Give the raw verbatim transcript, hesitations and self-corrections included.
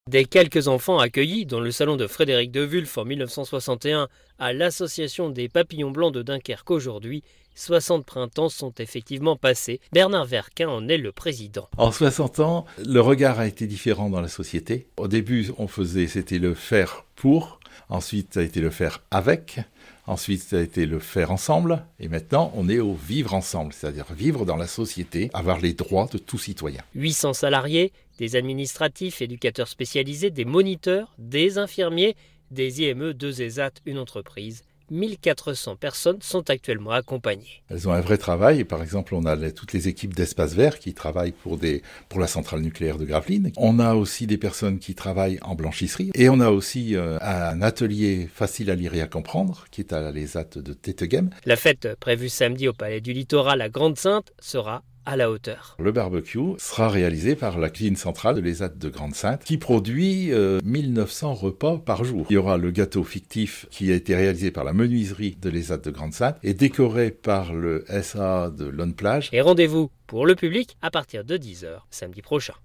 Des quelques enfants accueillis dans le salon de Frédéric de Wulf en mille neuf cent soixante et un à l'association des Papillons Blancs de Dunkerque aujourd'hui, soixante printemps sont effectivement passés. Bernard Verquin en est le président. En soixante ans, le regard a été différent dans la société. Au début, on faisait, c'était le faire pour, ensuite ça a été le faire avec, ensuite ça a été le faire ensemble, et maintenant on est au vivre ensemble, c'est-à-dire vivre dans la société, avoir les droits de tout citoyen. huit cents salariés, des administratifs, éducateurs spécialisés, des moniteurs, des infirmiers, des I M E, deux E S A T, une entreprise. mille quatre cents personnes sont actuellement accompagnées. Elles ont un vrai travail. Par exemple, on a les, toutes les équipes d'Espace Vert qui travaillent pour, des, pour la centrale nucléaire de Gravelines. On a aussi des personnes qui travaillent en blanchisserie. Et on a aussi euh, un atelier facile à lire et à comprendre qui est à l'E S A T de Téteghem. La fête prévue samedi au Palais du Littoral à Grande-Synthe sera à la hauteur. Le barbecue sera réalisé par la cuisine centrale de l'E S A T de Grande-Synthe qui produit euh, mille neuf cents repas par jour. Il y aura le gâteau fictif qui a été réalisé par la menuiserie de l'E S A T de Grande-Synthe et décoré par le S A de Lonne-Plage. Et rendez-vous pour le public à partir de dix heures samedi prochain.